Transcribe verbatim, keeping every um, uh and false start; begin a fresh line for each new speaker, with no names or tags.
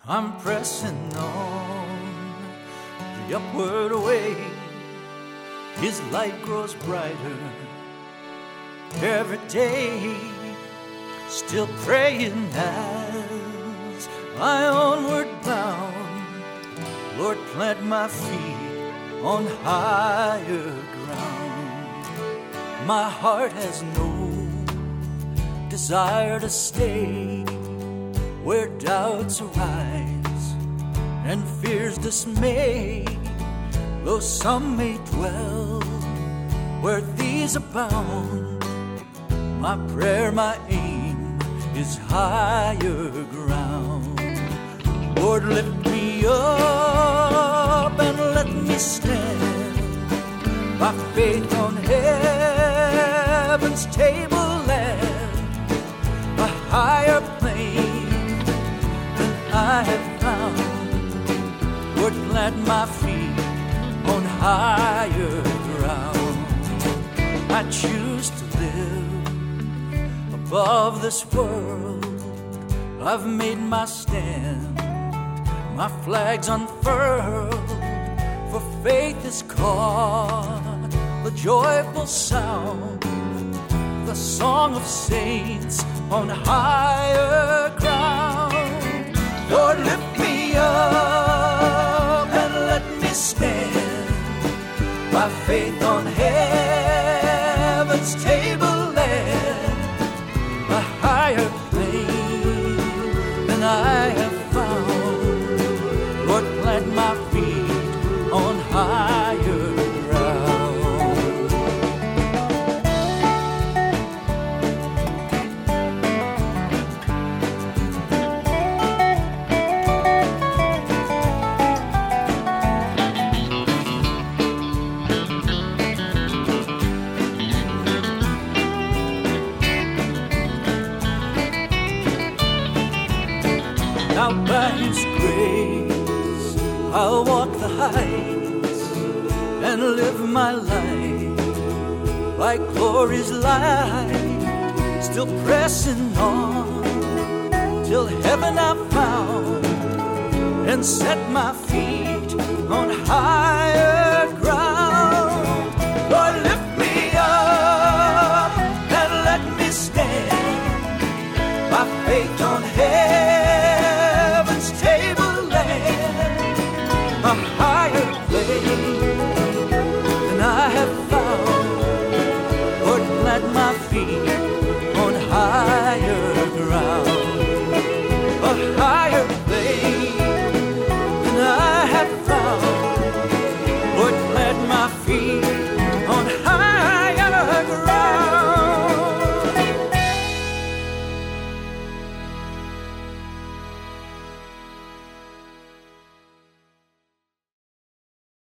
I'm pressing on the upward way. His light grows brighter every day. Still praying as I onward bound. Lord, plant my feet on higher ground. My heart has no desire to stay where doubts arise and fears dismay. Though some may dwell where these abound, my prayer, my aim is higher ground. Lord, lift me up and let me stand by faith on heaven's tableland, a higher plane than I have found. Lord, plant my feet on higher ground. I choose to live above this world. I've made my stand, my flag's unfurled, for faith is caught, the joyful sound, the song of saints on higher ground. Lord, lift me up and let me stand by faith on heaven's tableland, a higher plane than I have found. Lord, plant my feet on higher ground. Now by His grace I'll walk the heights and live my life like glory's light, still pressing on till heaven I've found and set my feet on higher